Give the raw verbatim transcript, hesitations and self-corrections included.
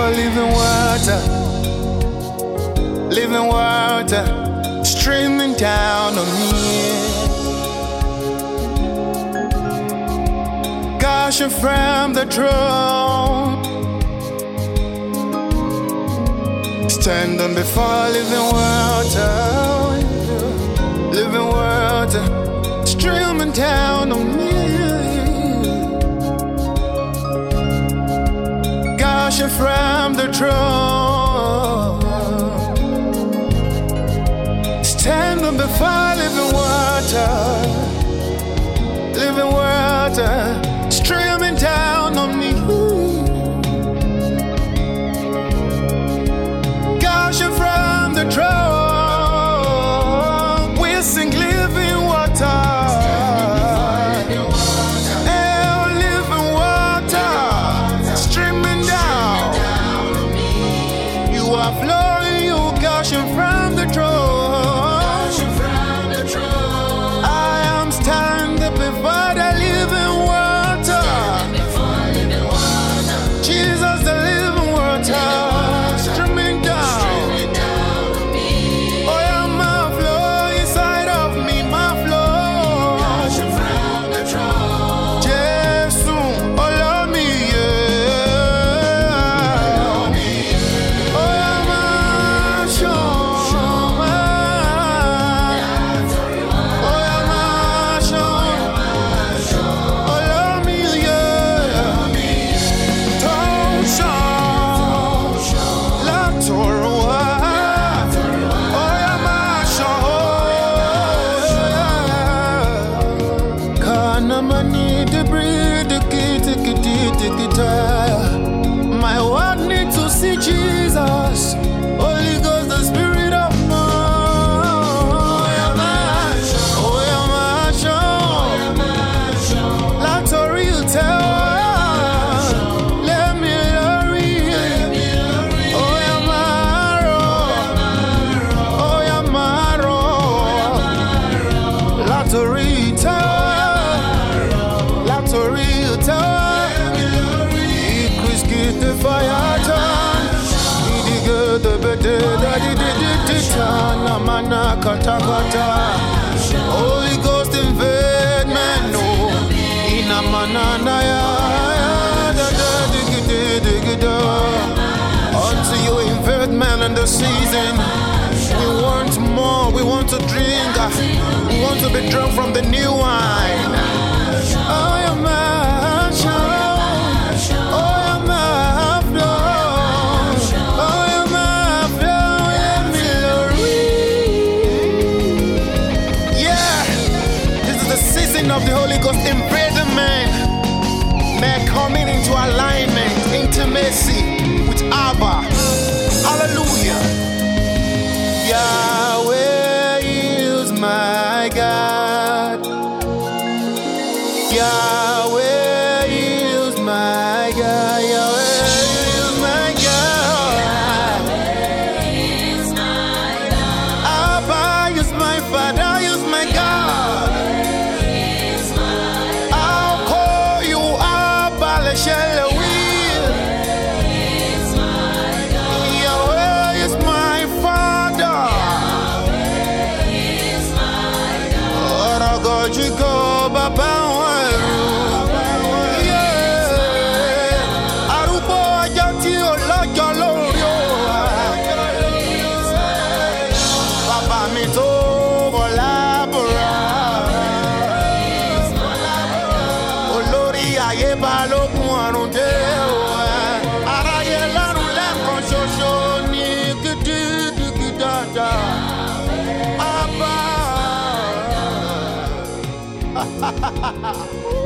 living water, living water, streaming down on me. Gushing from the throne, standing before living water, living water, streaming down on me. Gushing from the throne, standing before living water, living water, streaming down on me. Gushing from the throne, we sing living water. Oh, living water, streaming down. You are flowing, you gushing from the throne. I am standing before the living water. Jesus, the living water, streaming down. Oh, yeah, my flow inside of me, my flow. Jesus, oh, love me, yeah. Oh, yeah, my show. Oh, yeah, my show. Oh, love me, yeah. Don't show. Love Torah. Oh, yeah, my show. Kana mani de breathe, the key, the key, the key, my world need to see Jesus. Holy Ghost, the Spirit of man. Oh, yeah, my show. Oh, yeah, my show. Like Torah, you tell. Let me hurry. Oh, yeah, my road. Oh, yeah, my road. Like Torah, you tell. Like Torah, you tell. Chris, get the fire turn. He get the better, daddy did it turn. Amana kata kata. Holy Ghost invade man, no. Ina manana ya. Da da diggy diggy da. Until you invade man in the season. We want more, we want to drink. We want to be drunk from the new wine. Oh, yeah, my show. Oh, yeah, my flow. Oh, yeah, my flow. Let me hurry. Yeah, this is the season of the Holy Ghost invading man. Man coming into alignment, intimacy with Abba. Hallelujah. Yahweh is my God. Yahweh is my God. Yahweh is my God. Abba is my Father, is my God. I'll call you Abba, Leshele will. Yahweh is my Father. Oh, God, you go, Baba. Yeah. Arúgbó ọjọ́ tí ò lọ́jọ́ lórí o. Bàbá mi tó bọ̀lábọ̀rà. Olórí ayé balógun ọ̀run dé o. Aráyé lọ́run lẹ́ẹ̀kan ṣoṣo ní gidigidi dáadáa. Abba.